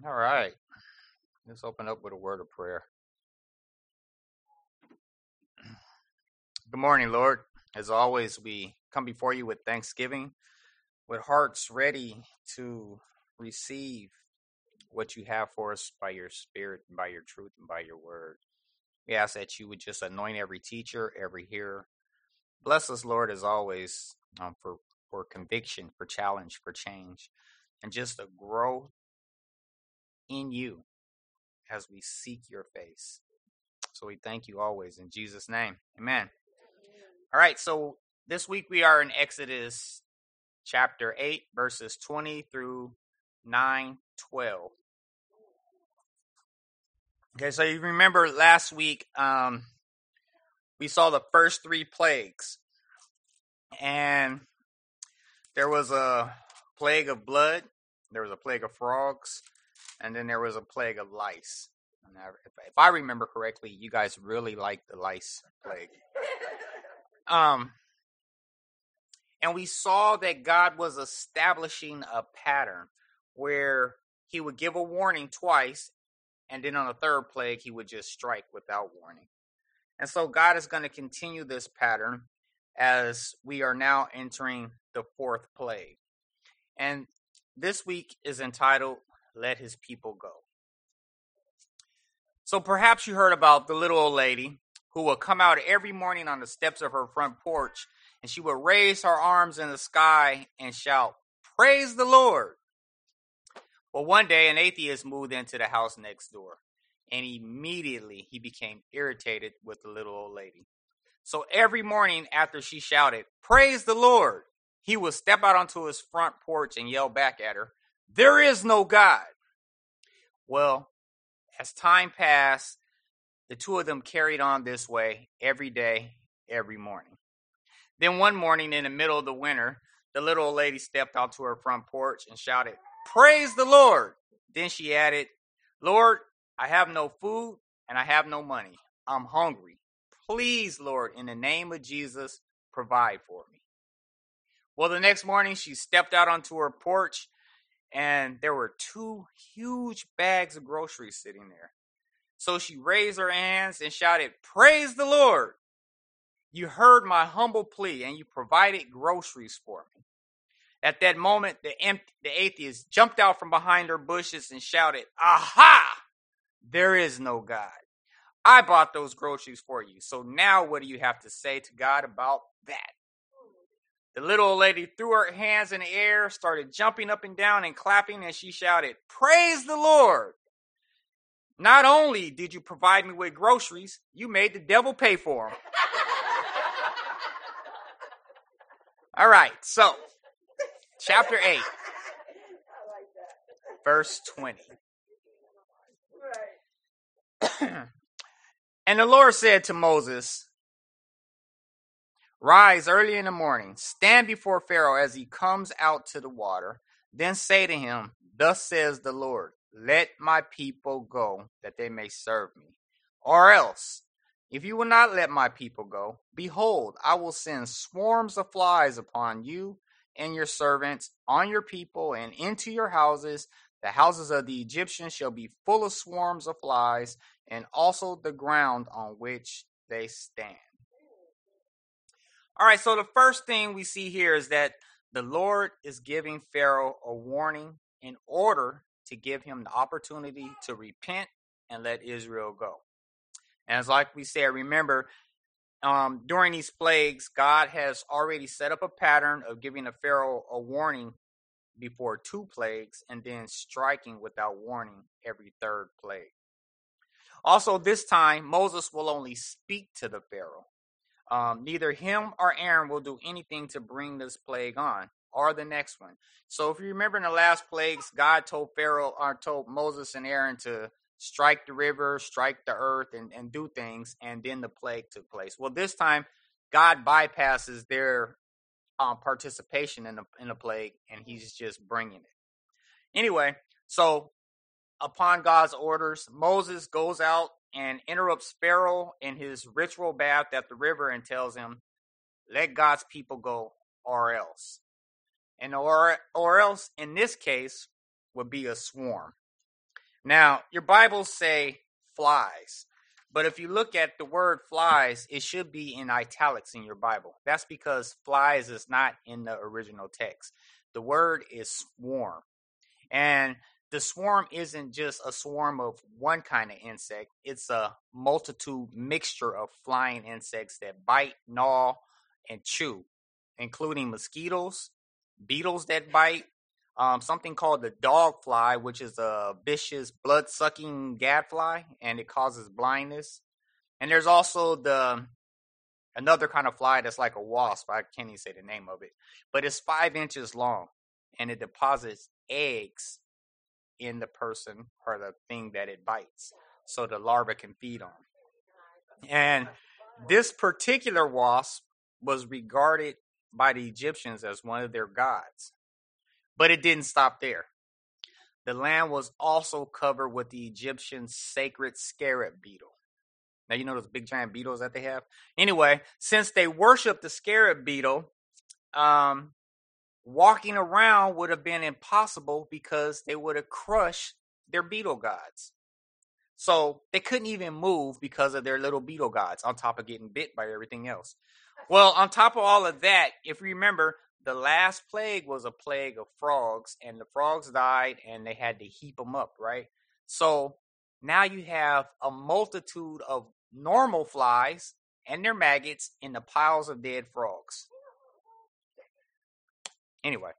All right. Let's open up with a word of prayer. Good morning, Lord. As always, we come before you with thanksgiving, with hearts ready to receive what you have for us by your spirit, and by your truth, and by your word. We ask that you would just anoint every teacher, every hearer. Bless us, Lord, as always, for conviction, for challenge, for change, and just a growth in you as we seek your face. So we thank you always in Jesus' name. Amen. All right, so this week we are in Exodus chapter 8, verses 20 through 9:12. Okay, so you remember last week we saw the first three plagues. And there was a plague of blood, there was a plague of frogs, and then there was a plague of lice. And if I remember correctly, you guys really liked the lice plague. And we saw that God was establishing a pattern where he would give a warning twice, and then on the third plague, he would just strike without warning. And so God is going to continue this pattern as we are now entering the fourth plague. And this week is entitled, Let His People Go. So perhaps you heard about the little old lady who will come out every morning on the steps of her front porch, and she will raise her arms in the sky and shout, "Praise the Lord." Well, one day an atheist moved into the house next door, and immediately he became irritated with the little old lady. So every morning after she shouted, "Praise the Lord," he would step out onto his front porch and yell back at her, "There is no God." Well, as time passed, the two of them carried on this way every day, every morning. Then one morning in the middle of the winter, the little old lady stepped out to her front porch and shouted, "Praise the Lord." Then she added, "Lord, I have no food and I have no money. I'm hungry. Please, Lord, in the name of Jesus, provide for me." Well, the next morning she stepped out onto her porch and there were two huge bags of groceries sitting there. So she raised her hands and shouted, "Praise the Lord. You heard my humble plea and you provided groceries for me." At that moment, the atheist jumped out from behind her bushes and shouted, "Aha! There is no God. I bought those groceries for you. So now what do you have to say to God about that?" The little old lady threw her hands in the air, started jumping up and down and clapping, and she shouted, "Praise the Lord. Not only did you provide me with groceries, you made the devil pay for them." All right, so chapter 8, verse 20. And the Lord said to Moses, "Rise early in the morning, stand before Pharaoh as he comes out to the water. Then say to him, 'Thus says the Lord, let my people go, that they may serve me. Or else, if you will not let my people go, behold, I will send swarms of flies upon you and your servants, on your people, and into your houses. The houses of the Egyptians shall be full of swarms of flies, and also the ground on which they stand.'" All right, so the first thing we see here is that the Lord is giving Pharaoh a warning in order to give him the opportunity to repent and let Israel go. And as like we said, remember, during these plagues, God has already set up a pattern of giving the Pharaoh a warning before two plagues and then striking without warning every third plague. Also, this time, Moses will only speak to the Pharaoh. Neither him or Aaron will do anything to bring this plague on or the next one. So if you remember in the last plagues, God told told Moses and Aaron to strike the river, strike the earth, and do things, and then the plague took place. Well, this time, God bypasses their participation in the plague, and he's just bringing it. Anyway, so upon God's orders, Moses goes out and interrupts Pharaoh in his ritual bath at the river and tells him, "Let God's people go, or else." And or else in this case would be a swarm. Now, your Bibles say flies, but if you look at the word flies, it should be in italics in your Bible. That's because flies is not in the original text. The word is swarm. And the swarm isn't just a swarm of one kind of insect. It's a multitude mixture of flying insects that bite, gnaw, and chew, including mosquitoes, beetles that bite, something called the dog fly, which is a vicious blood-sucking gadfly, and it causes blindness. And there's also another kind of fly that's like a wasp. I can't even say the name of it, but it's 5 inches long, and it deposits eggs in the person or the thing that it bites, so the larva can feed on. And this particular wasp was regarded by the Egyptians as one of their gods. But it didn't stop there. The land was also covered with the Egyptian sacred scarab beetle. Now, you know those big giant beetles that they have? Anyway, since they worshiped the scarab beetle, walking around would have been impossible because they would have crushed their beetle gods. So they couldn't even move because of their little beetle gods, on top of getting bit by everything else. Well, on top of all of that, if you remember, the last plague was a plague of frogs, and the frogs died, and they had to heap them up, right? So now you have a multitude of normal flies and their maggots in the piles of dead frogs. Anyway,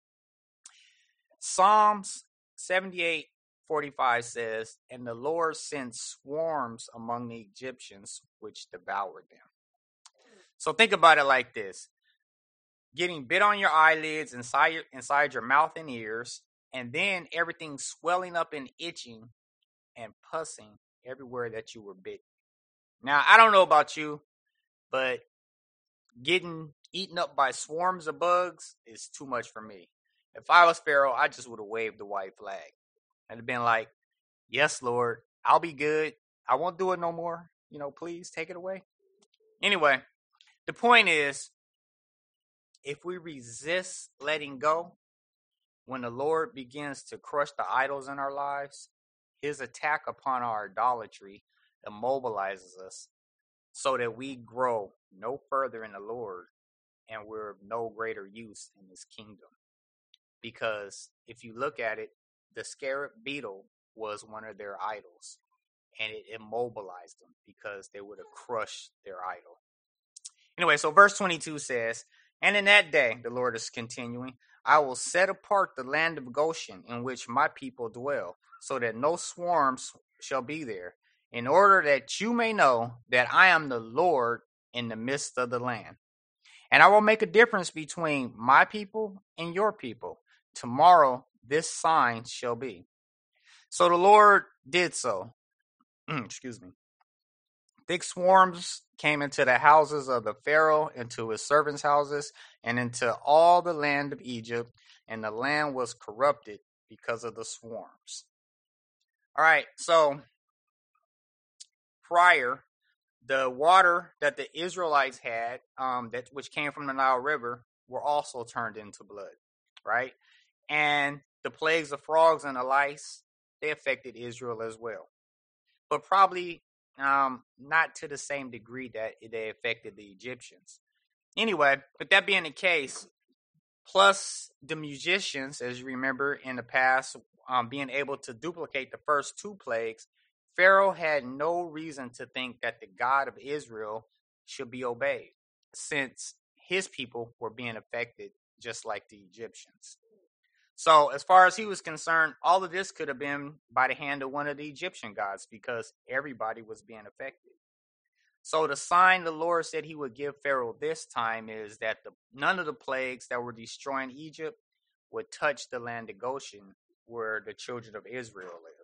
Psalms 78:45 says, "And the Lord sent swarms among the Egyptians, which devoured them." So think about it like this. Getting bit on your eyelids, inside your mouth and ears, and then everything swelling up and itching and pussing everywhere that you were bit. Now, I don't know about you, but getting eaten up by swarms of bugs is too much for me. If I was Pharaoh, I just would have waved the white flag. I'd have been like, "Yes, Lord, I'll be good. I won't do it no more. Please take it away." Anyway, the point is, if we resist letting go, when the Lord begins to crush the idols in our lives, his attack upon our idolatry immobilizes us so that we grow no further in the Lord and we're of no greater use in his kingdom. Because if you look at it, the scarab beetle was one of their idols, and it immobilized them because they would have crushed their idol. Anyway, so verse 22 says, "And in that day," the Lord is continuing, "I will set apart the land of Goshen in which my people dwell, so that no swarms shall be there, in order that you may know that I am the Lord in the midst of the land. And I will make a difference between my people and your people. Tomorrow this sign shall be." So the Lord did so. Excuse me. Thick swarms came into the houses of the Pharaoh, into his servants' houses, and into all the land of Egypt, and the land was corrupted because of the swarms. All right, so prior, the water that the Israelites had, which came from the Nile River, were also turned into blood, right? And the plagues of frogs and the lice, they affected Israel as well, but probably not to the same degree that they affected the Egyptians. Anyway, with that being the case, plus the musicians, as you remember in the past, being able to duplicate the first 2 plagues, Pharaoh had no reason to think that the God of Israel should be obeyed, since his people were being affected just like the Egyptians. So as far as he was concerned, all of this could have been by the hand of one of the Egyptian gods, because everybody was being affected. So the sign the Lord said he would give Pharaoh this time is that none of the plagues that were destroying Egypt would touch the land of Goshen, where the children of Israel lived.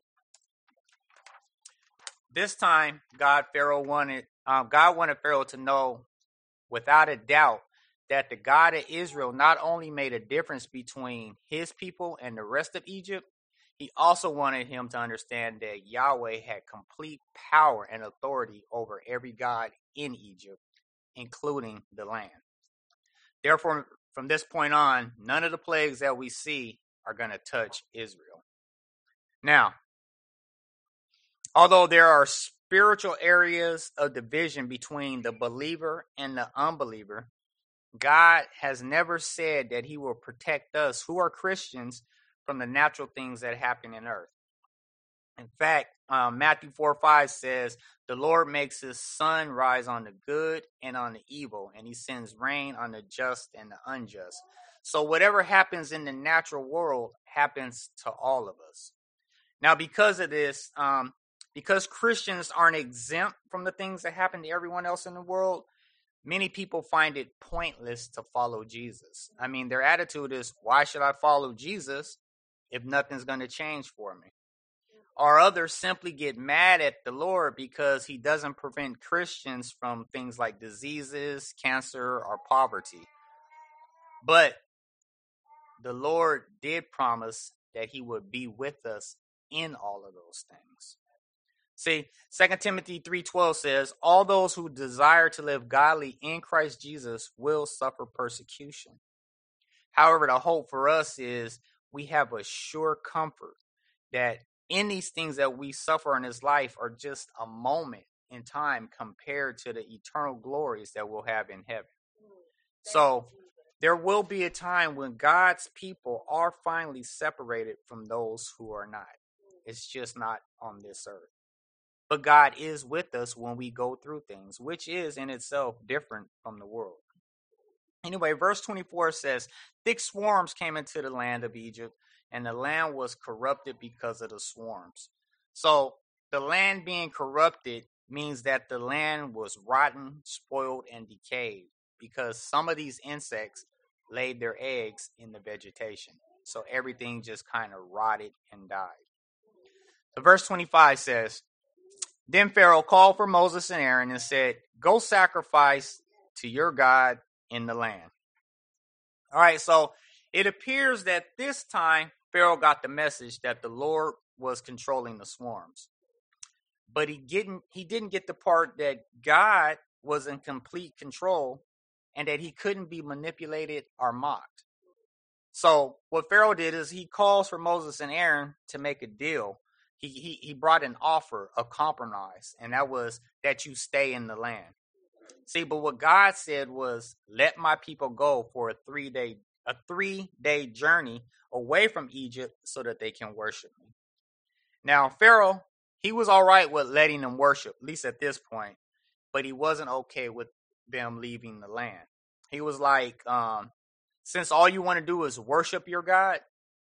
This time, God wanted Pharaoh to know without a doubt that the God of Israel not only made a difference between his people and the rest of Egypt, he also wanted him to understand that Yahweh had complete power and authority over every god in Egypt, including the land. Therefore, from this point on, none of the plagues that we see are going to touch Israel. Now, Although there are spiritual areas of division between the believer and the unbeliever, God has never said that he will protect us who are Christians from the natural things that happen in earth. In fact, Matthew 4:5 says, the Lord makes his sun rise on the good and on the evil, and he sends rain on the just and the unjust. So whatever happens in the natural world happens to all of us. Now, because of this, because Christians aren't exempt from the things that happen to everyone else in the world, many people find it pointless to follow Jesus. I mean, their attitude is, why should I follow Jesus if nothing's going to change for me? Or others simply get mad at the Lord because he doesn't prevent Christians from things like diseases, cancer, or poverty. But the Lord did promise that he would be with us in all of those things. See, 2 Timothy 3:12 says, all those who desire to live godly in Christ Jesus will suffer persecution. However, the hope for us is we have a sure comfort that in these things that we suffer in this life are just a moment in time compared to the eternal glories that we'll have in heaven. So there will be a time when God's people are finally separated from those who are not. It's just not on this earth. But God is with us when we go through things, which is in itself different from the world. Anyway, verse 24 says, thick swarms came into the land of Egypt, and the land was corrupted because of the swarms. So the land being corrupted means that the land was rotten, spoiled, and decayed because some of these insects laid their eggs in the vegetation. So everything just kind of rotted and died. So verse 25 says, then Pharaoh called for Moses and Aaron and said, go sacrifice to your God in the land. All right, so it appears that this time Pharaoh got the message that the Lord was controlling the swarms. But he didn't get the part that God was in complete control and that he couldn't be manipulated or mocked. So what Pharaoh did is he calls for Moses and Aaron to make a deal. He brought an offer, a compromise, and that was that you stay in the land. See, but what God said was, let my people go for a 3-day journey away from Egypt so that they can worship me. Now, Pharaoh, he was all right with letting them worship, at least at this point, but he wasn't okay with them leaving the land. He was like, since all you want to do is worship your God,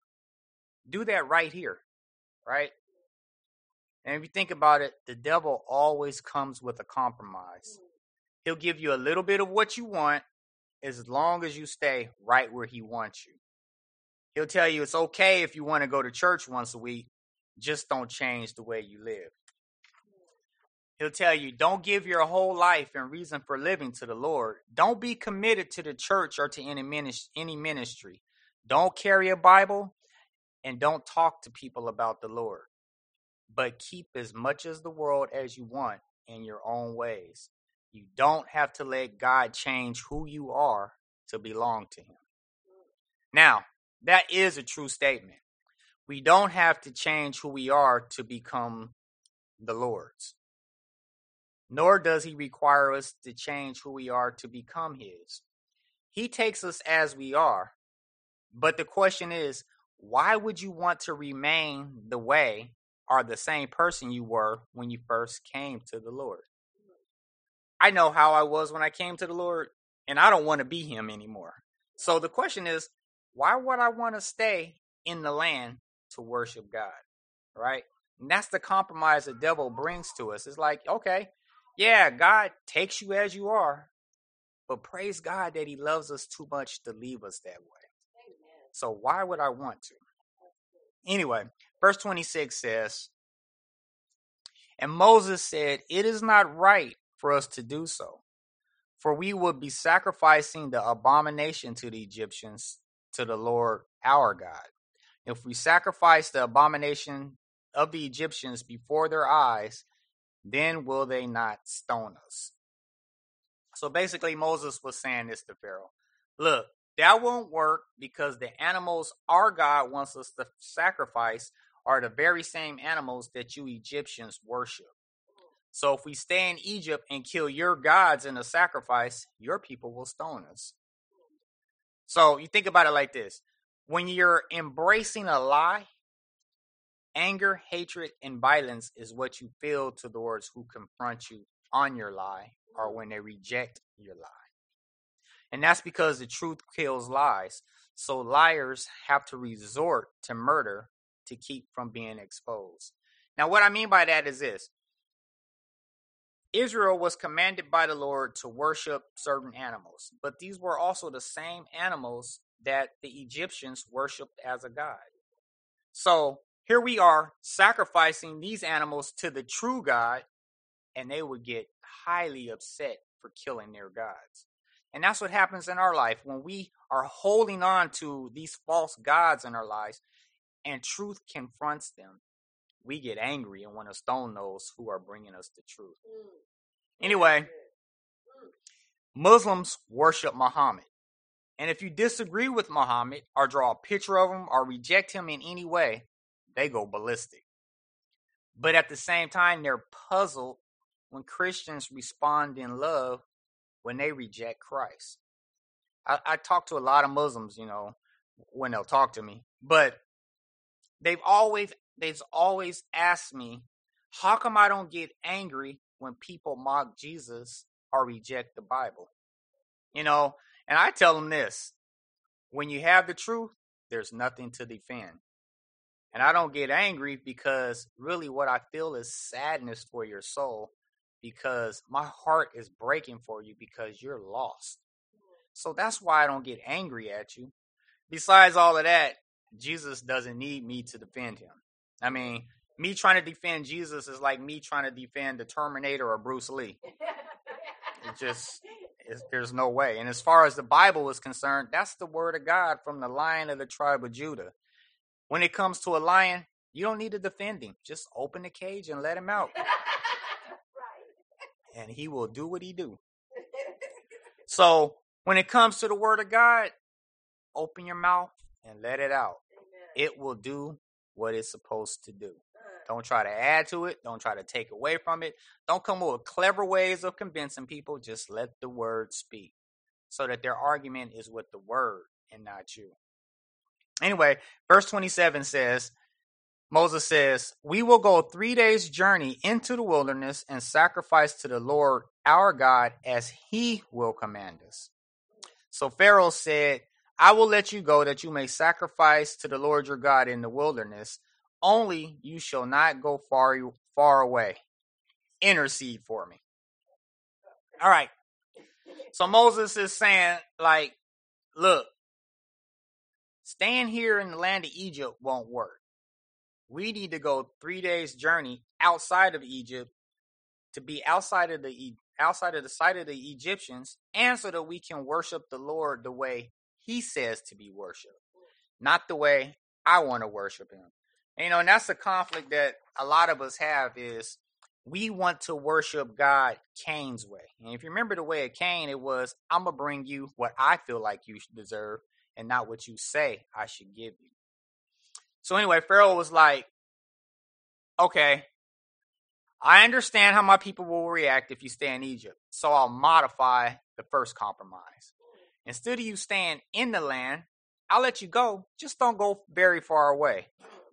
do that right here, right? And if you think about it, the devil always comes with a compromise. He'll give you a little bit of what you want as long as you stay right where he wants you. He'll tell you it's okay if you want to go to church once a week, just don't change the way you live. He'll tell you don't give your whole life and reason for living to the Lord. Don't be committed to the church or to any ministry. Don't carry a Bible and don't talk to people about the Lord. But keep as much as the world as you want in your own ways. You don't have to let God change who you are to belong to him. Now, that is a true statement. We don't have to change who we are to become the Lord's. Nor does he require us to change who we are to become his. He takes us as we are. But the question is, why would you want to remain the way or the same person you were when you first came to the Lord? I know how I was when I came to the Lord, and I don't want to be him anymore. So the question is, why would I want to stay in the land to worship God, right? And that's the compromise the devil brings to us. It's like, okay, yeah, God takes you as you are, but praise God that he loves us too much to leave us that way. So why would I want to? Anyway, verse 26 says, and Moses said, it is not right for us to do so, for we would be sacrificing the abomination to the Egyptians to the Lord our God. If we sacrifice the abomination of the Egyptians before their eyes, then will they not stone us? So basically Moses was saying this to Pharaoh. Look, that won't work because the animals our God wants us to sacrifice are the very same animals that you Egyptians worship. So if we stay in Egypt and kill your gods in a sacrifice, your people will stone us. So you think about it like this. When you're embracing a lie, anger, hatred, and violence is what you feel towards who confront you on your lie or when they reject your lie. And that's because the truth kills lies. So liars have to resort to murder to keep from being exposed. Now, what I mean by that is this. Israel was commanded by the Lord to worship certain animals, but these were also the same animals that the Egyptians worshipped as a god. So here we are sacrificing these animals to the true God, and they would get highly upset for killing their gods. And that's what happens in our life when we are holding on to these false gods in our lives and truth confronts them. We get angry and want to stone those who are bringing us the truth. Anyway, Muslims worship Muhammad. And if you disagree with Muhammad or draw a picture of him or reject him in any way, they go ballistic. But at the same time, they're puzzled when Christians respond in love when they reject Christ. I talk to a lot of Muslims, when they'll talk to me. But they've always asked me, how come I don't get angry when people mock Jesus or reject the Bible? And I tell them this. When you have the truth, there's nothing to defend. And I don't get angry because really what I feel is sadness for your soul because my heart is breaking for you because you're lost. So that's why I don't get angry at you. Besides all of that, Jesus doesn't need me to defend him. I mean, me trying to defend Jesus is like me trying to defend the Terminator or Bruce Lee. There's no way. And as far as the Bible is concerned, that's the word of God from the Lion of the tribe of Judah. When it comes to a lion, you don't need to defend him. Just open the cage and let him out. And he will do what he do. So when it comes to the word of God, open your mouth and let it out. It will do what it's supposed to do. Don't try to add to it. Don't try to take away from it. Don't come up with clever ways of convincing people. Just let the word speak so that their argument is with the word and not you. Anyway, verse 27 says, Moses says, we will go 3 days' journey into the wilderness and sacrifice to the Lord our God as he will command us. So Pharaoh said, I will let you go that you may sacrifice to the Lord your God in the wilderness. Only you shall not go far away. Intercede for me. All right. So Moses is saying, look, staying here in the land of Egypt won't work. We need to go 3 days' journey outside of Egypt to be outside of the sight of the Egyptians, and so that we can worship the Lord the way he says to be worshipped, not the way I want to worship him. And that's a conflict that a lot of us have is we want to worship God Cain's way. And if you remember the way of Cain, it was, I'm going to bring you what I feel like you deserve and not what you say I should give you. So anyway, Pharaoh was like, okay, I understand how my people will react if you stay in Egypt. So I'll modify the first compromise. Instead of you staying in the land, I'll let you go. Just don't go very far away.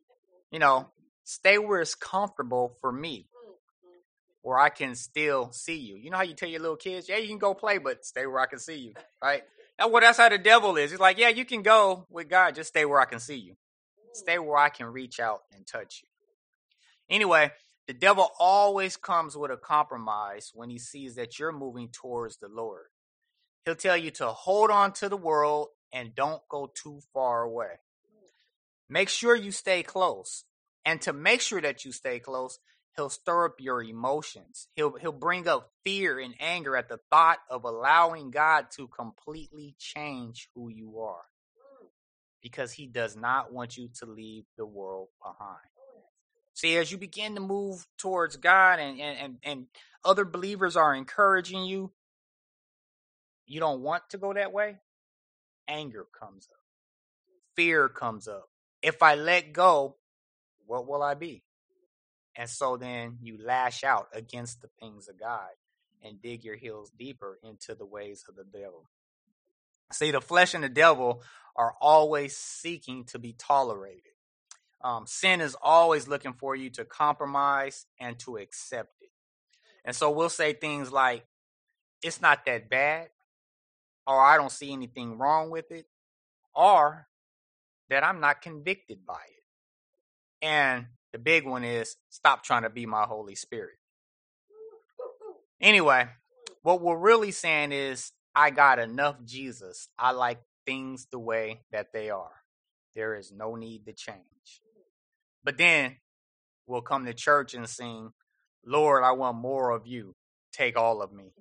Stay where it's comfortable for me, where I can still see you. You know how you tell your little kids, yeah, you can go play, but stay where I can see you, right? That's how the devil is. He's like, yeah, you can go with God. Just stay where I can see you. Stay where I can reach out and touch you. Anyway, the devil always comes with a compromise when he sees that you're moving towards the Lord. He'll tell you to hold on to the world and don't go too far away. Make sure you stay close. And to make sure that you stay close, he'll stir up your emotions. He'll bring up fear and anger at the thought of allowing God to completely change who you are. Because he does not want you to leave the world behind. See, as you begin to move towards God and other believers are encouraging you, you don't want to go that way, anger comes up. Fear comes up. If I let go, what will I be? And so then you lash out against the things of God and dig your heels deeper into the ways of the devil. See, the flesh and the devil are always seeking to be tolerated. Sin is always looking for you to compromise and to accept it. And so we'll say things like, it's not that bad, or I don't see anything wrong with it, or that I'm not convicted by it. And the big one is, stop trying to be my Holy Spirit. Anyway, what we're really saying is, I got enough Jesus. I like things the way that they are. There is no need to change. But then we'll come to church and sing, Lord, I want more of you. Take all of me.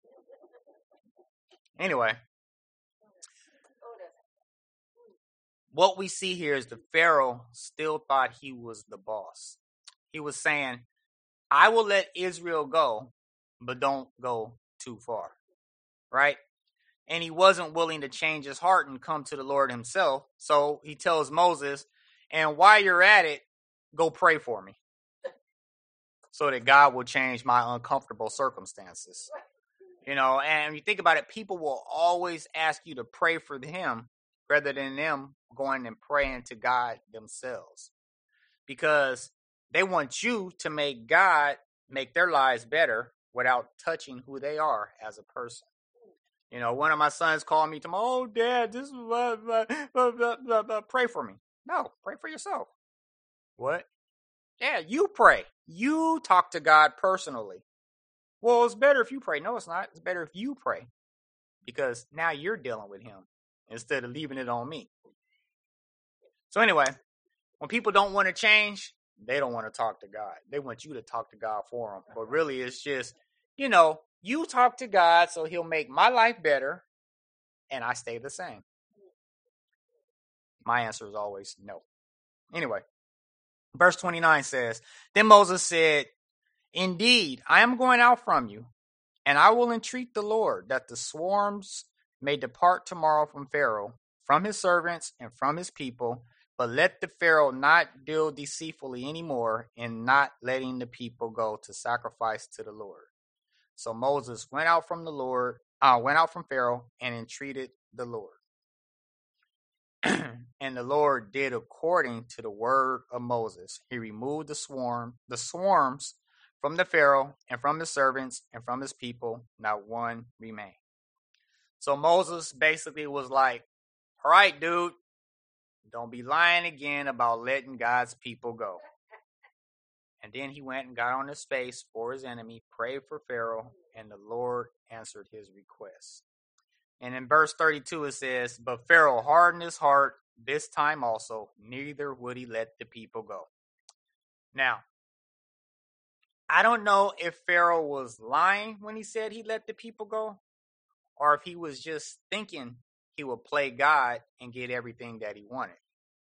Anyway, what we see here is the Pharaoh still thought he was the boss. He was saying, I will let Israel go, but don't go too far. Right? And he wasn't willing to change his heart and come to the Lord himself. So he tells Moses, and while you're at it, go pray for me, so that God will change my uncomfortable circumstances. And you think about it, people will always ask you to pray for him rather than them going and praying to God themselves. Because they want you to make God make their lives better without touching who they are as a person. One of my sons called me tomorrow, oh, Dad, this is pray for me. No, pray for yourself. What? Yeah, you pray. You talk to God personally. Well, it's better if you pray. No, it's not. It's better if you pray. Because now you're dealing with him instead of leaving it on me. So anyway, when people don't want to change, they don't want to talk to God. They want you to talk to God for them. But really, it's just, you talk to God so he'll make my life better and I stay the same. My answer is always no. Anyway, verse 29 says, Then Moses said, Indeed, I am going out from you, and I will entreat the Lord that the swarms may depart tomorrow from Pharaoh, from his servants, and from his people, but let the Pharaoh not deal deceitfully anymore in not letting the people go to sacrifice to the Lord. So Moses went out from Pharaoh and entreated the Lord. And the Lord did according to the word of Moses. He removed the swarms from the Pharaoh and from his servants and from his people. Not one remained. So Moses basically was like, all right, dude, don't be lying again about letting God's people go. And then he went and got on his face for his enemy, prayed for Pharaoh, and the Lord answered his request. And in verse 32 it says, But Pharaoh hardened his heart this time also, neither would he let the people go. Now, I don't know if Pharaoh was lying when he said he let the people go, or if he was just thinking he would play God and get everything that he wanted.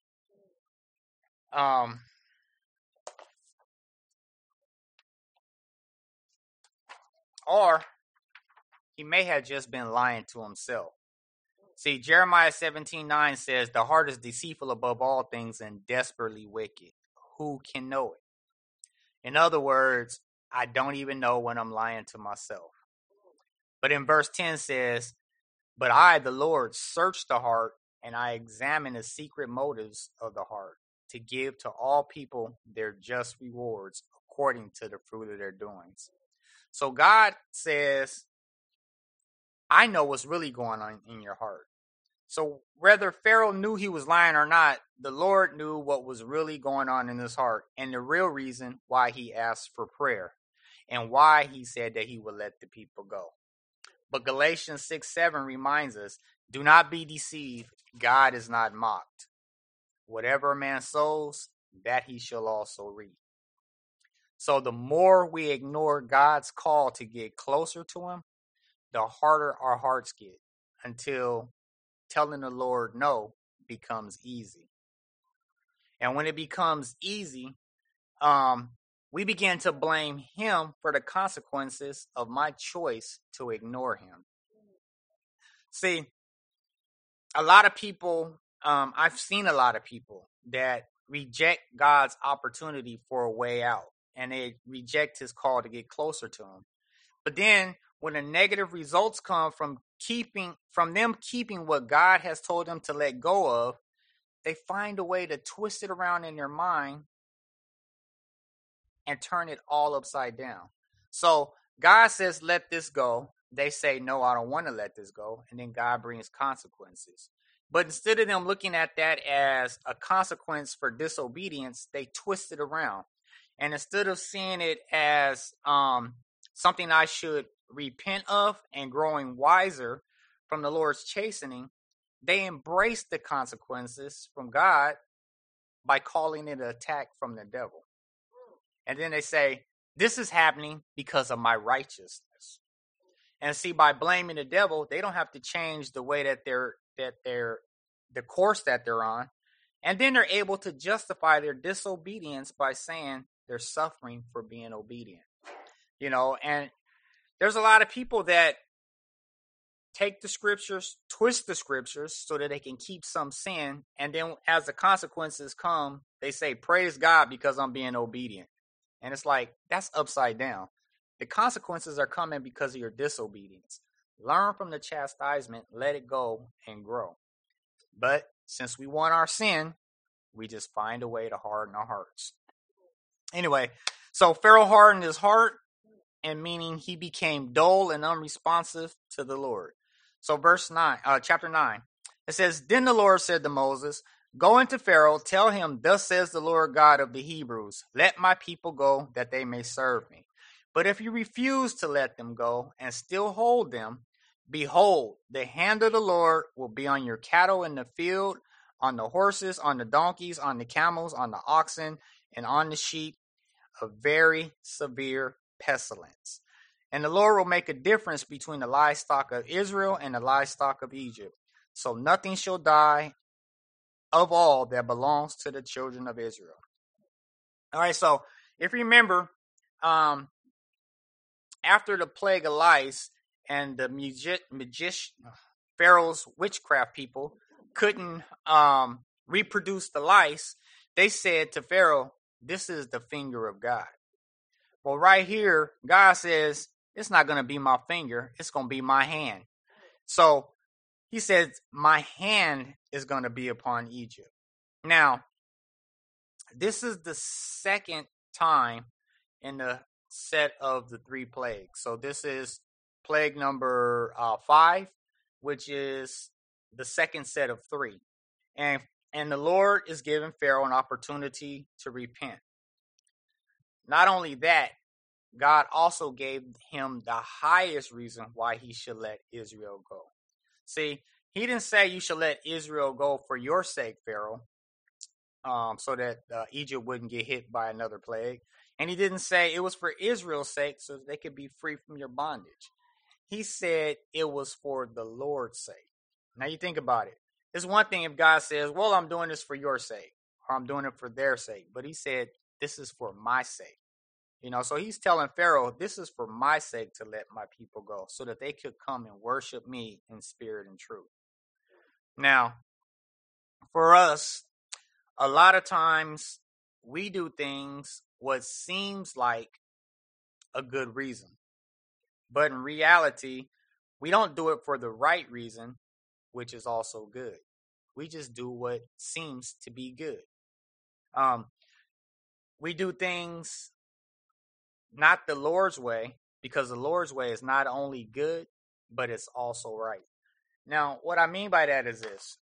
Or he may have just been lying to himself. See, Jeremiah 17:9 says, The heart is deceitful above all things and desperately wicked. Who can know it? In other words, I don't even know when I'm lying to myself. But in verse 10 says, But I, the Lord, search the heart, and I examine the secret motives of the heart, to give to all people their just rewards according to the fruit of their doings. So God says, I know what's really going on in your heart. So whether Pharaoh knew he was lying or not, the Lord knew what was really going on in his heart and the real reason why he asked for prayer and why he said that he would let the people go. But Galatians 6:7 reminds us, do not be deceived. God is not mocked. Whatever a man sows, that he shall also reap. So the more we ignore God's call to get closer to him, the harder our hearts get until telling the Lord no becomes easy. And when it becomes easy, we begin to blame him for the consequences of my choice to ignore him. See, a lot of people, I've seen a lot of people that reject God's opportunity for a way out, and they reject his call to get closer to him. But then when the negative results come from them keeping what God has told them to let go of, they find a way to twist it around in their mind and turn it all upside down. So God says, let this go. They say, no, I don't want to let this go. And then God brings consequences. But instead of them looking at that as a consequence for disobedience, they twist it around. And instead of seeing it as something I should repent of and growing wiser from the Lord's chastening, they embrace the consequences from God by calling it an attack from the devil. And then they say, this is happening because of my righteousness. And see, by blaming the devil, they don't have to change the way that the course that they're on. And then they're able to justify their disobedience by saying they're suffering for being obedient. And there's a lot of people that take the scriptures, twist the scriptures so that they can keep some sin. And then as the consequences come, they say, praise God because I'm being obedient. And it's like, that's upside down. The consequences are coming because of your disobedience. Learn from the chastisement, let it go, and grow. But since we want our sin, we just find a way to harden our hearts. Anyway, so Pharaoh hardened his heart, and meaning he became dull and unresponsive to the Lord. So chapter 9, it says, Then the Lord said to Moses, Go into Pharaoh, tell him, Thus says the Lord God of the Hebrews, Let my people go, that they may serve me. But if you refuse to let them go and still hold them, behold, the hand of the Lord will be on your cattle in the field, on the horses, on the donkeys, on the camels, on the oxen, and on the sheep, a very severe pestilence. And the Lord will make a difference between the livestock of Israel and the livestock of Egypt. So nothing shall die of all that belongs to the children of Israel. All right, so if you remember, after the plague of lice and the Pharaoh's witchcraft people couldn't reproduce the lice, they said to Pharaoh, this is the finger of God. Well, right here, God says, it's not going to be my finger. It's going to be my hand. So he says, my hand is going to be upon Egypt. Now, this is the second time in the set of the 3 plagues. So this is plague number 5, which is the second set of 3. And the Lord is giving Pharaoh an opportunity to repent. Not only that, God also gave him the highest reason why he should let Israel go. See, he didn't say you should let Israel go for your sake, Pharaoh, so that Egypt wouldn't get hit by another plague. And he didn't say it was for Israel's sake so that they could be free from your bondage. He said it was for the Lord's sake. Now you think about it. It's one thing if God says, well, I'm doing this for your sake, or I'm doing it for their sake. But he said, this is for my sake. So he's telling Pharaoh, this is for my sake to let my people go so that they could come and worship me in spirit and truth. Now, for us, a lot of times we do things what seems like a good reason. But in reality, we don't do it for the right reason, which is also good. We just do what seems to be good. We do things not the Lord's way, because the Lord's way is not only good, but it's also right. Now, what I mean by that is this.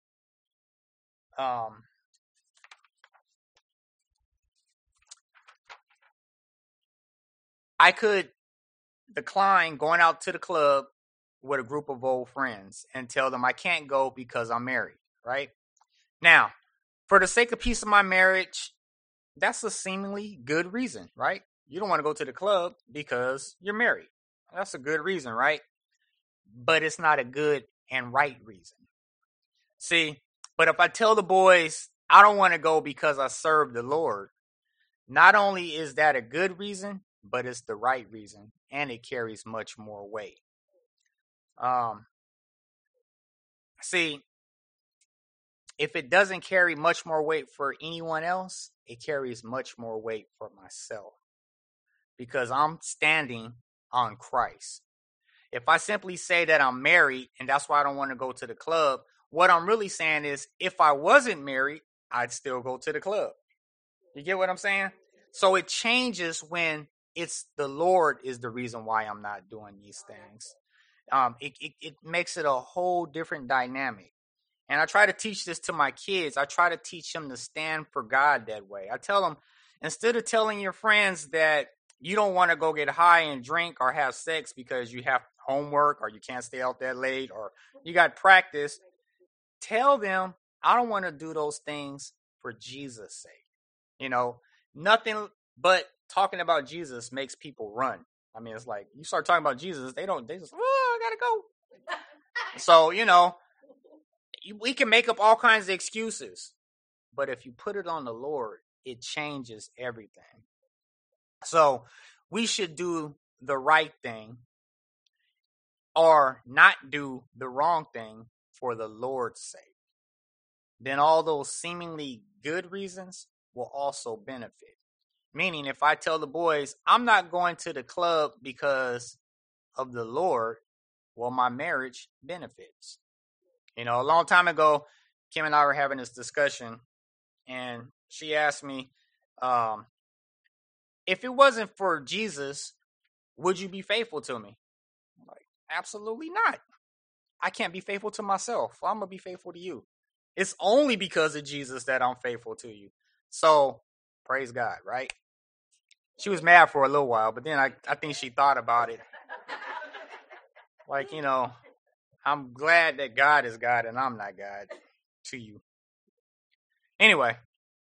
I could decline going out to the club with a group of old friends and tell them I can't go because I'm married, right? Now, for the sake of peace of my marriage, that's a seemingly good reason, right? You don't want to go to the club because you're married. That's a good reason, right? But it's not a good and right reason. See, but if I tell the boys I don't want to go because I serve the Lord, not only is that a good reason, but it's the right reason, and it carries much more weight. See, if it doesn't carry much more weight for anyone else, it carries much more weight for myself because I'm standing on Christ. If I simply say that I'm married and that's why I don't want to go to the club, what I'm really saying is if I wasn't married, I'd still go to the club. You get what I'm saying? So it changes when it's the Lord is the reason why I'm not doing these things. It makes it a whole different dynamic. And I try to teach this to my kids. I try to teach them to stand for God that way. I tell them, instead of telling your friends that you don't want to go get high and drink or have sex because you have homework or you can't stay out that late or you got practice, tell them, I don't want to do those things for Jesus' sake. You know, nothing but talking about Jesus makes people run. I mean, it's like you start talking about Jesus, they just, I gotta go. So, you know, we can make up all kinds of excuses, but if you put it on the Lord, it changes everything. So we should do the right thing or not do the wrong thing for the Lord's sake. Then all those seemingly good reasons will also benefit. Meaning, if I tell the boys, I'm not going to the club because of the Lord, well, my marriage benefits. You know, a long time ago, Kim and I were having this discussion, and she asked me, if it wasn't for Jesus, would you be faithful to me? I'm like, absolutely not. I can't be faithful to myself. I'm going to be faithful to you. It's only because of Jesus that I'm faithful to you. So, praise God, right? She was mad for a little while, but then I think she thought about it. Like, you know, I'm glad that God is God and I'm not God to you. Anyway,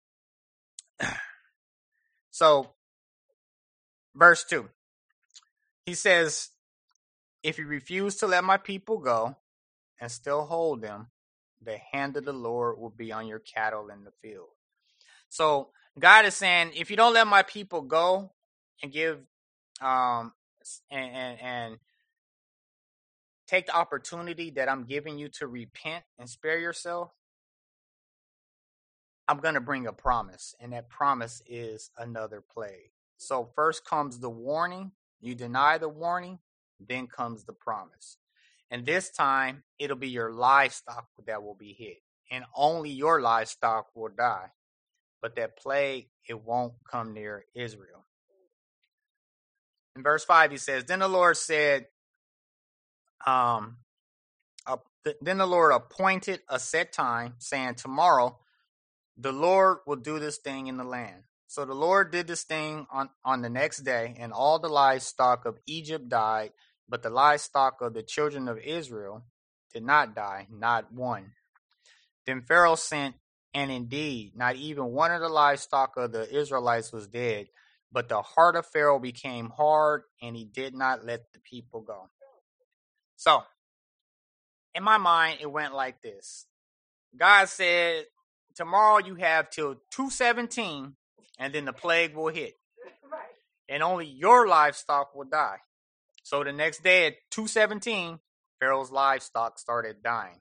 so verse 2, he says, if you refuse to let my people go and still hold them, the hand of the Lord will be on your cattle in the field. So God is saying, if you don't let my people go and give and take the opportunity that I'm giving you to repent and spare yourself, I'm going to bring a promise, and that promise is another plague. So first comes the warning. You deny the warning, then comes the promise. And this time, it'll be your livestock that will be hit, and only your livestock will die. But that plague, it won't come near Israel. In verse 5, he says, Then the Lord said, then the Lord appointed a set time, saying, tomorrow the Lord will do this thing in the land. So the Lord did this thing on the next day, and all the livestock of Egypt died, but the livestock of the children of Israel did not die, not one. Then Pharaoh sent, and indeed, not even one of the livestock of the Israelites was dead, but the heart of Pharaoh became hard, and he did not let the people go. So, in my mind, it went like this. God said, tomorrow you have till 2:17, and then the plague will hit. Right. And only your livestock will die. So the next day at 2:17, Pharaoh's livestock started dying.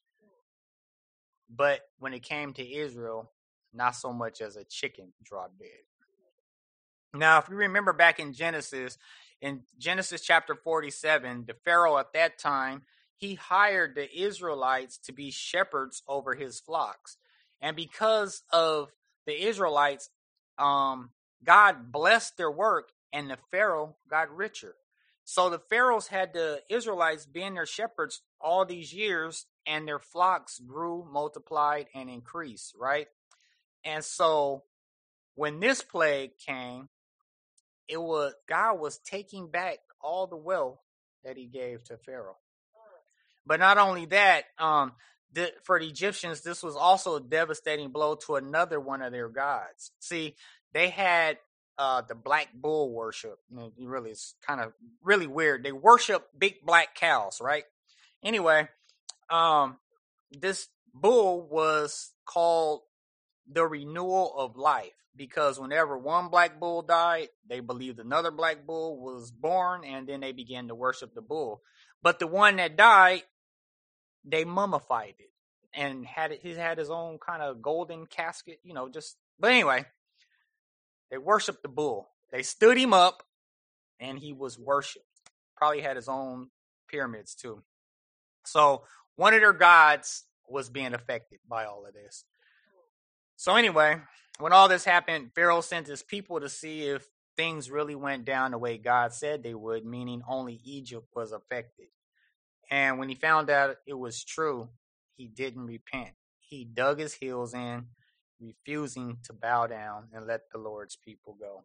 But when it came to Israel, not so much as a chicken dropped dead. Now, if you remember back in Genesis chapter 47, the Pharaoh at that time, he hired the Israelites to be shepherds over his flocks. And because of the Israelites, God blessed their work, and the Pharaoh got richer. So the Pharaohs had the Israelites being their shepherds all these years, and their flocks grew, multiplied, and increased, right? And so when this plague came, God was taking back all the wealth that he gave to Pharaoh. But not only that, for the Egyptians, this was also a devastating blow to another one of their gods. See, they had the black bull worship. It's kind of really weird. They worship big black cows, right? Anyway, this bull was called the renewal of life, because whenever one black bull died, they believed another black bull was born, and then they began to worship the bull. But the one that died, they mummified it. and he had his own kind of golden casket, but anyway, they worshiped the bull. They stood him up and he was worshipped. Probably had his own pyramids too. So one of their gods was being affected by all of this. So anyway, when all this happened, Pharaoh sent his people to see if things really went down the way God said they would, meaning only Egypt was affected. And when he found out it was true, he didn't repent. He dug his heels in, refusing to bow down and let the Lord's people go.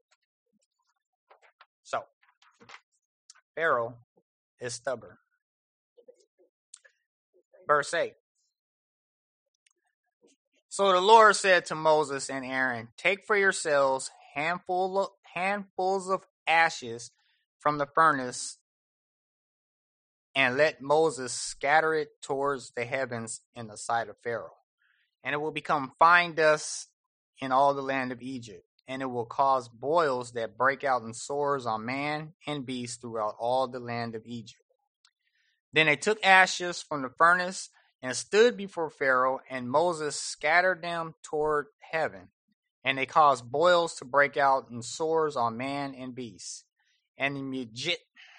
So, Pharaoh is stubborn. Verse 8. So the Lord said to Moses and Aaron, take for yourselves handfuls of ashes from the furnace, and let Moses scatter it towards the heavens in the sight of Pharaoh. And it will become fine dust in all the land of Egypt, and it will cause boils that break out in sores on man and beast throughout all the land of Egypt. Then they took ashes from the furnace and stood before Pharaoh, and Moses scattered them toward heaven, and they caused boils to break out in sores on man and beast. And the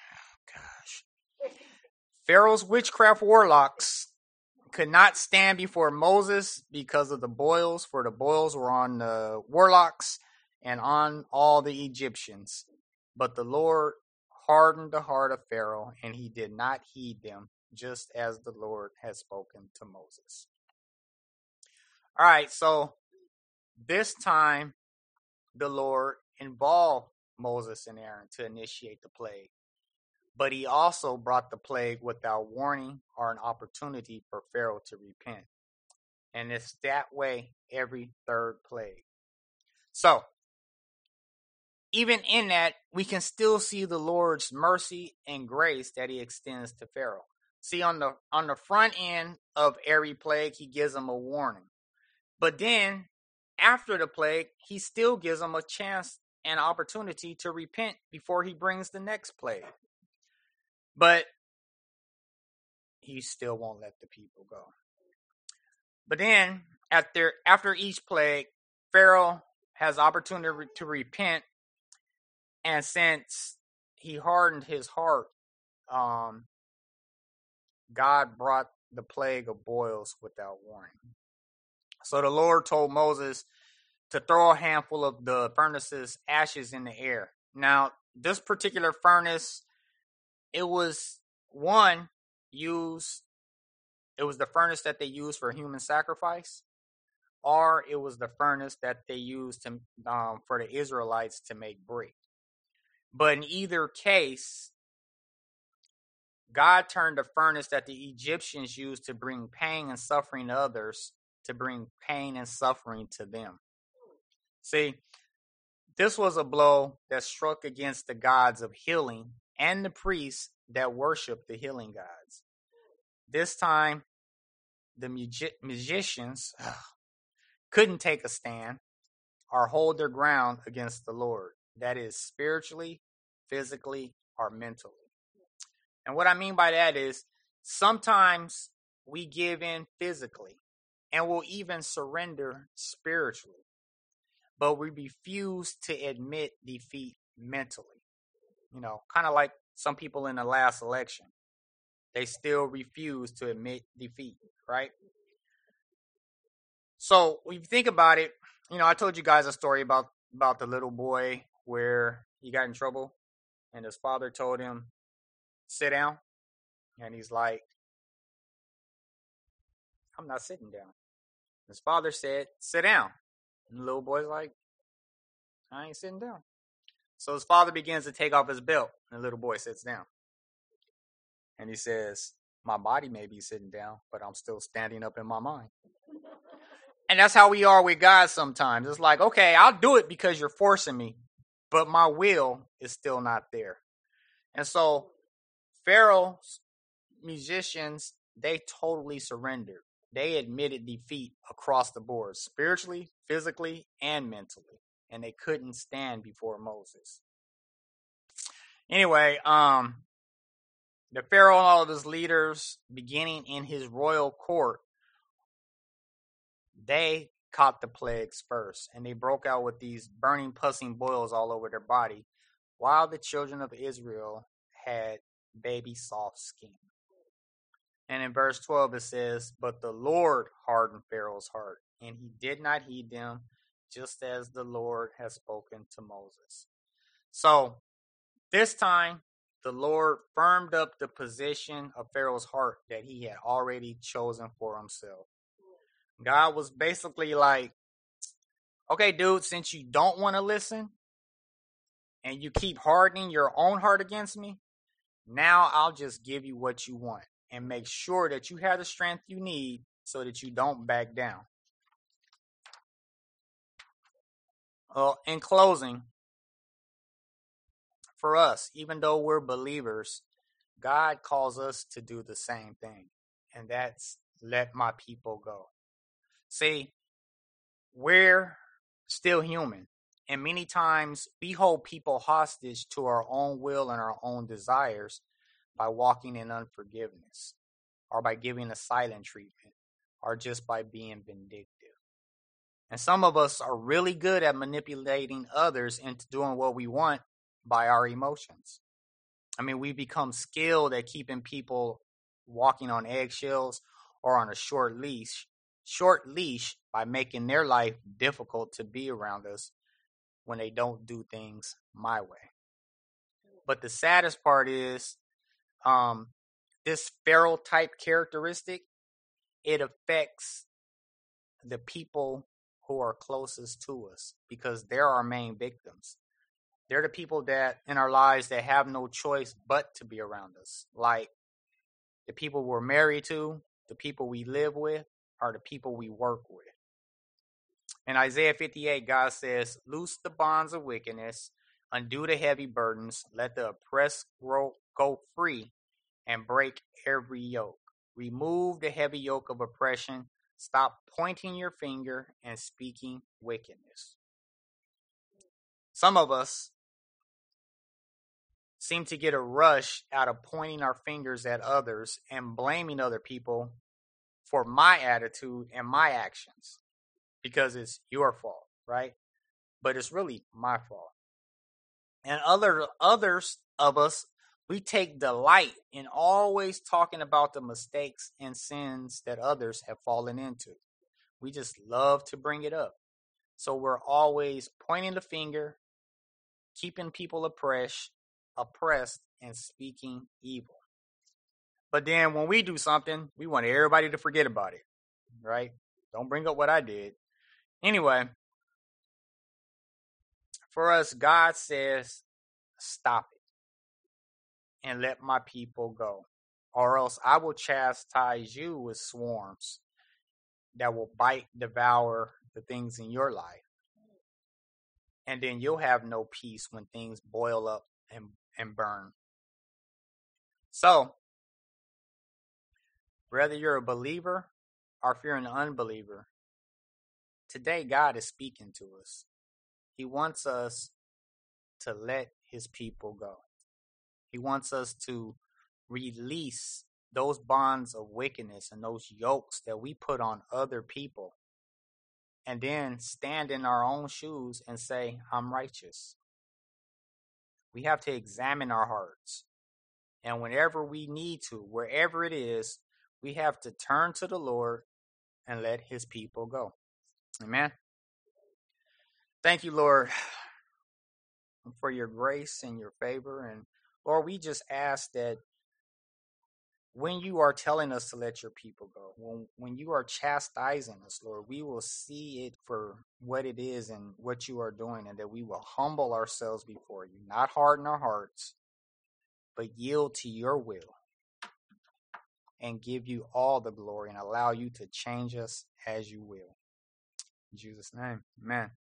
Pharaoh's witchcraft warlocks could not stand before Moses because of the boils, for the boils were on the warlocks and on all the Egyptians. But the Lord hardened the heart of Pharaoh, and he did not heed them, just as the Lord had spoken to Moses. All right, so this time the Lord involved Moses and Aaron to initiate the plague. But he also brought the plague without warning or an opportunity for Pharaoh to repent. And it's that way every third plague. So, even in that, we can still see the Lord's mercy and grace that he extends to Pharaoh. See, on the front end of every plague, he gives them a warning. But then, after the plague, he still gives them a chance and opportunity to repent before he brings the next plague. But he still won't let the people go. But then, after each plague, Pharaoh has opportunity to repent. And since he hardened his heart, God brought the plague of boils without warning. So the Lord told Moses to throw a handful of the furnace's ashes in the air. Now, this particular furnace, it was the furnace that they used for human sacrifice, or it was the furnace that they used to for the Israelites to make bread. But in either case, God turned the furnace that the Egyptians used to bring pain and suffering to others to bring pain and suffering to them. See, this was a blow that struck against the gods of healing and the priests that worshiped the healing gods. This time, the magicians couldn't take a stand or hold their ground against the Lord. That is spiritually, physically, or mentally. And what I mean by that is sometimes we give in physically and we'll even surrender spiritually, but we refuse to admit defeat mentally. Kind of like some people in the last election. They still refuse to admit defeat, right? So when you think about it, I told you guys a story about the little boy where he got in trouble and his father told him, sit down. And he's like, I'm not sitting down. His father said, sit down. And the little boy's like, I ain't sitting down. So his father begins to take off his belt, and the little boy sits down. And he says, my body may be sitting down, but I'm still standing up in my mind. And that's how we are with God sometimes. It's like, okay, I'll do it because you're forcing me, but my will is still not there. And so Pharaoh's musicians, they totally surrendered. They admitted defeat across the board, spiritually, physically, and mentally. And they couldn't stand before Moses. Anyway, the Pharaoh and all of his leaders, beginning in his royal court, they caught the plagues first, and they broke out with these burning, pussing boils all over their body, while the children of Israel had baby soft skin. And in verse 12 it says, "But the Lord hardened Pharaoh's heart, and he did not heed them, just as the Lord has spoken to Moses." So this time, the Lord firmed up the position of Pharaoh's heart that he had already chosen for himself. God was basically like, okay, dude, since you don't want to listen and you keep hardening your own heart against me, now I'll just give you what you want and make sure that you have the strength you need so that you don't back down. Well, in closing, for us, even though we're believers, God calls us to do the same thing, and that's let my people go. See, we're still human, and many times we hold people hostage to our own will and our own desires by walking in unforgiveness, or by giving a silent treatment, or just by being vindictive. And some of us are really good at manipulating others into doing what we want by our emotions. I mean, we become skilled at keeping people walking on eggshells or on a short leash by making their life difficult to be around us when they don't do things my way. But the saddest part is this Pharaoh type characteristic, it affects the people who are closest to us because they're our main victims. They're the people that in our lives that have no choice but to be around us. Like the people we're married to, the people we live with, or the people we work with. In Isaiah 58, God says, "Loose the bonds of wickedness, undo the heavy burdens, let the oppressed go free, and break every yoke. Remove the heavy yoke of oppression. Stop pointing your finger and speaking wickedness." Some of us seem to get a rush out of pointing our fingers at others and blaming other people for my attitude and my actions because it's your fault, right? But it's really my fault. And others of us, we take delight in always talking about the mistakes and sins that others have fallen into. We just love to bring it up. So we're always pointing the finger, keeping people oppressed, and speaking evil. But then when we do something, we want everybody to forget about it, right? Don't bring up what I did. Anyway, for us, God says, stop it and let my people go, or else I will chastise you with swarms that will devour the things in your life. And then you'll have no peace when things boil up and burn. So, whether you're a believer or if you're an unbeliever, today God is speaking to us. He wants us to let his people go. He wants us to release those bonds of wickedness and those yokes that we put on other people, and then stand in our own shoes and say, I'm righteous. We have to examine our hearts. And whenever we need to, wherever it is, we have to turn to the Lord and let his people go. Amen. Thank you, Lord, for your grace and your favor. And Lord, we just ask that when you are telling us to let your people go, when you are chastising us, Lord, we will see it for what it is and what you are doing, and that we will humble ourselves before you, not harden our hearts, but yield to your will and give you all the glory and allow you to change us as you will. In Jesus' name, amen.